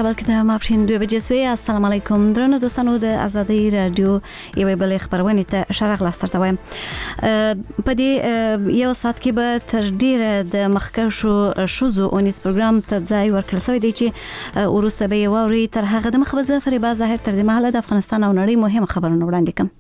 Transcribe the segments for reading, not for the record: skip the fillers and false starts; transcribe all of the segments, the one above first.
کابل کې د ماپښین 2 بجې سوی. السلام علیکم درنو دوستانو، د آزادۍ رادیو یوې بلې خبرونه ته ښه راغلاست درته وایم. په دې یو ساعت کې به تر ډیره د مخکښو ښځو اونیز پروګرام ته ځای ورکړل شوی دی چې وروسته به یې واورئ. تر هغه دمخه به زه فریبا ظاهر تر دې مهاله د افغانستان او نړۍ مهم خبرونه وړاندې کوم.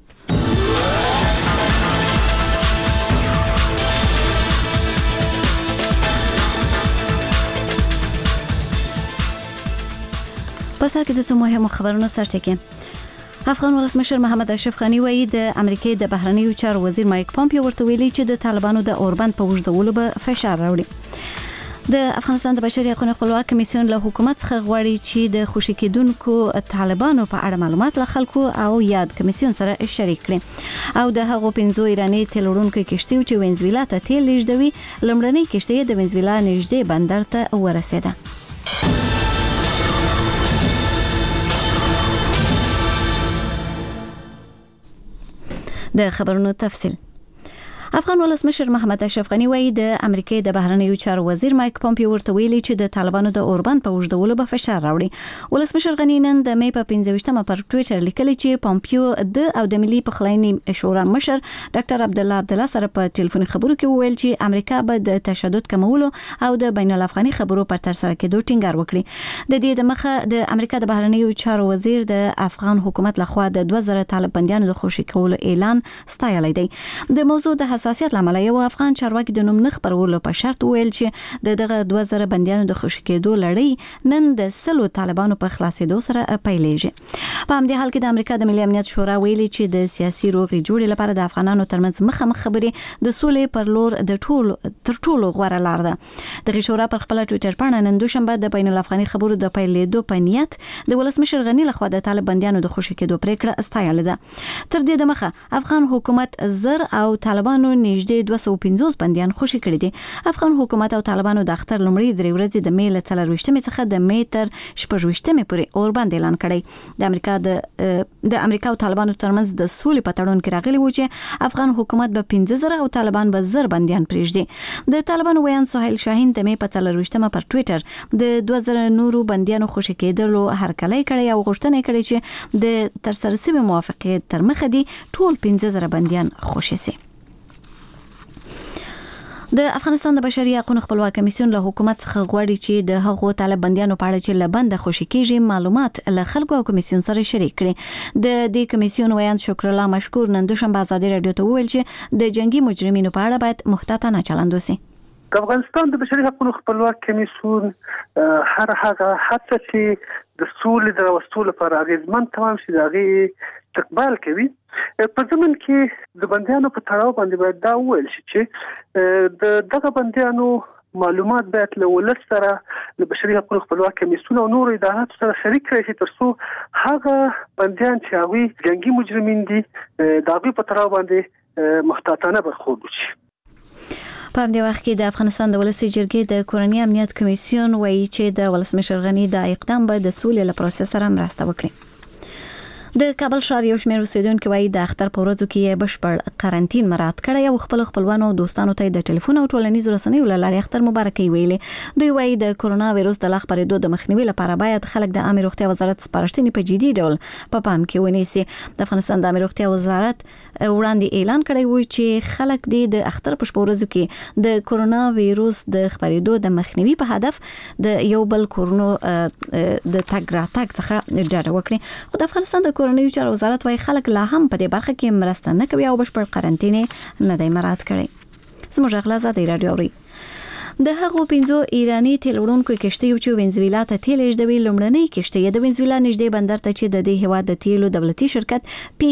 په سر کې د څو مهمو خبرونو سرټکی. افغان ولسمشر محمد اشرف غنی وایي د امریکای د بهرنیو چارو وزیر مایک پومپیو ورته ویلي چې د طالبانو د اوربند په وژدولو به فشار راوړي. د افغانستان د بشري حقوقو خپلواک کمیسیون له حکومت څخه غواړي چې د خوشي کېدونکو طالبانو په اړه معلومات له خلکو او یاد کمیسیون سره شریک کړي او د هغو 15 ایراني تیل وړونکو کشتیو چې وینزویلا ته تیل لیږدوي لومړنۍ کشتۍ د وینزویلا نږدې بندر ته ورسېده. د خبرونو تفصیل. افغان ولسمشر محمد اشرف غنی وایي د امریکای د بهرنیو چارو وزیر مایک پومپیو ورته ویلي چې د طالبانو د اوربند په وژدولو به فشار راوړي. ولسمشر غنی نن د می په 15مه پر ټوئیټر لیکلی چې پومپیو د ملي پخلاینې شورا مشر ډاکټر عبدالله سره په ټلیفوني خبرو کې وویل چې امریکا به د تشدد کمولو او د بین الافغاني خبرو پر تر سره کېدو ټینګار وکړي. د دې د مخه د امریکا د بهرنیو چارو وزیر د افغان حکومت لخوا د 2000 طالب بنديانو د خوشي کولو اعلان ستایلی دی. د موضوع د حساسیت لامل یو افغان چارواکي د نوم نه خبرولو په شرط ویل چې دغه 2000 بنديانو د خوشي کېدو لړۍ نن د 100 طالبانو په خلاصېدو سره پیلېږي. په همدې حال کې د امریکا د ملي امنیت شورا ویلي چې د سیاسي روغې جوړې لپاره د افغانانو ترمنځ مخامخ خبرې د سولې پر لور تر ټولو غوره لار ده. د شورا پر خپل ټوئیټر باندې نن دوشنبه د بین الافغاني خبرو د پیلېدو په نیت د ولسمشر غنی لخوا د طالب بنديانو د خوشي کېدو پریکړه استایل ده. تر دې د مخه افغان حکومت زر او طالبانو نږدې 250 بنديان خوشي کړي دي. افغان حکومت او طالبانو د اختر لومړی 3 ورځې د می له 24مې څخه د می تر 26مې پورې اوربند اعلان کړی. د امریکا او طالبانو ترمنځ د سولې په تړون کې راغلی و چې افغان حکومت به 15000 او طالبان به 1000 بنديان پریږدي. د طالبانو ویان سهیل شاهین د می په 24مه پر ټوئیټر د 2000 نورو بنديانو خوشي کېدلو هرکلی کړی او غوښتنه کړې چې د تر سره شوی موافقت تر مخه دي ټول 15000 بنديان خوشي سي. د افغانستان د بشري حقوقو خپلواک کمیسیون له حکومت څخه غواړي چې د هغو طالب بنديانو په اړه چې له بند خوشي کېږي معلومات له خلکو او کمیسیون سره شریک کړي. د دې کمیسیون ویان شکر الله مشکور نن دوشنبه آزادۍ رادیو ته وویل چې د جنگي مجرمینو په اړه باید محتاطانه چلند وشي. د افغانستان د بشري حقوقو خپلواک کمیسیون هر هغه هڅه چې د سولې د راوستلو لپاره اغیزمن تمام شي دغه استقبال کوي. په ځمن کې د بنديانو په تړاو باندې باید دا وویل شي چې د دغه بنديانو معلومات باید له ولس سره د بشري حقوقو خپلواک کمیسیون او نور ادارات سره شریک کړي ترڅو هغه بنديان چې هغه جنگي مجرمین دي دغه په تړاو باندې محتاطانه برخورد وشي. په همدې وخت کې د افغانستان د ولسي جرګې د کورنۍ امنیت کمیسیون وایي چې د ولسمشر غنی د اقدام به د سولې له پروسس سره مرسته وکړي. د کابل ښار یو شمېر اوسیدونکو وایي د اختر په ورځو کې بشپړ قرنټین مراعات کړی او خپل خپلوانو او دوستانو ته د ټلیفون او ټولنیزو رسنیو له لارې اختر مبارکي ویلې. دوی وایي د کرونا وایروس د لا خپرېدو د مخنیوي لپاره باید خلک د عامه روغتیا وزارت سپارښتنې په جدي ډول په پام کې ونیسي. د افغانستان د عامه روغتیا وزارت وړاندې اعلان کړی و چې خلک د اختر په شپه ورځو کې د کرونا وایروس د خپرېدو د مخنیوي په هدف د یو بل کورونو د تګ راتګ څخه ډډه وکړي. خو د افغانستان د کورنیو چارو وزارت وايي خلک لا هم په دې برخه کې مرسته نه کوي او بشپړ قرنټینه نه دی مراعات کړی. زموږ غلا آزادۍ رادیو اوري. د هغو 15 ایرانی تیل وړونکو کشتیو چې وینزویلا ته تیل لیږدوي لومړنۍ کشتۍ د وینزویلا نږدې بندر ته چې د دې هیواد د تیلو دولتي شرکت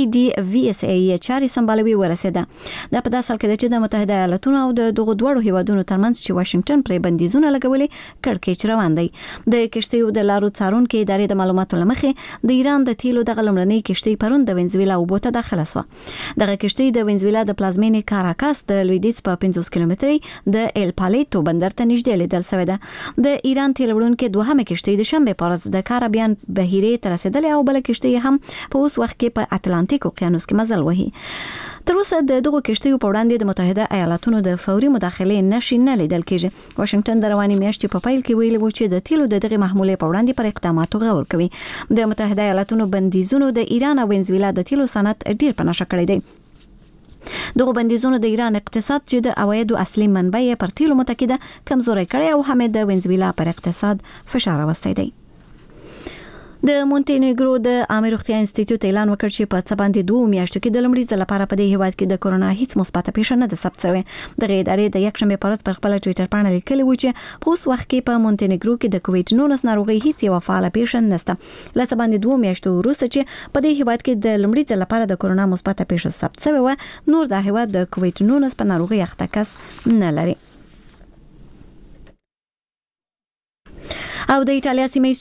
PDVSA چاري سمبالوي ورسېده. دا په داسې حال کې چې د متحده ایالاتونو او د دغو دوړو هیوادونو ترمنځ چې واشنگټن پرې بندیزونه لګولي کړکېچ روان دی. د کشتیو د لارو څارونکو ادارې د معلوماتو لمخې د ایران د تیلو د لومړنۍ کشتۍ پرون د وینزویلا اوبو ته داخله شوه. دغه کشتۍ د وینزویلا د پلازمینې کاراکاس د لویدیځ په 50 کیلومتري د ایل پالیتو بندر ته نږدې لیدل شوی ده. د ایران تیل وړونکو دوهمه کشتۍ د شنبه په ورځ د کارابین بحیرې ته رسیدلې او بل کشتۍ هم په اوس وخت کې په اتلانتیک اقیانوس کې مزل وهي. تر اوسه د دغو کشتیو په وړاندې د متحده ایالاتونو د فوري مداخلې نشي نه لیدل کېږي. واشنگټن د رواني میاشتې په پیل کې ویلي و چې د تیلو د دغه محمولې په وړاندې پر اقداماتو غور کوي. د متحده ایالاتونو بندیزونو د ایران او وینزویلا د تیلو صنعت ډیر په نشه کړی دی. دغه بندیزونو د ایران اقتصاد چې د عوایدو اصلي منبع پر تیلو متکي ده کمزوري کړی او هم د وینزویلا پر اقتصاد فشار راوستی دی. د مونټینیګرو د عامه روغتیا انسټیټیوټ اعلان وکړ چې په څه باندې 2 میاشتو کې د لومړي ځل لپاره په دې هیواد کې د کورونا هیڅ مثبت پیښه نه ده ثبت شوې. د ادارې د یکشنبه پر ورځ پر خپل ټوئیټر باندې لیکلي و چې په اوس وخت کې په مونټینیګرو کې د کووډ-19 ناروغي هیڅ یو فعاله پیښه نشته. لکه باندې 2 میاشتو وروسته چې په دې هیواد کې د لومړي ځل لپاره د کورونا مثبت پیښه ثبت شوې و، نور د هیواد د کووډ-19 په ناروغي اخته کس نه لري. او د ایټالیا سیمه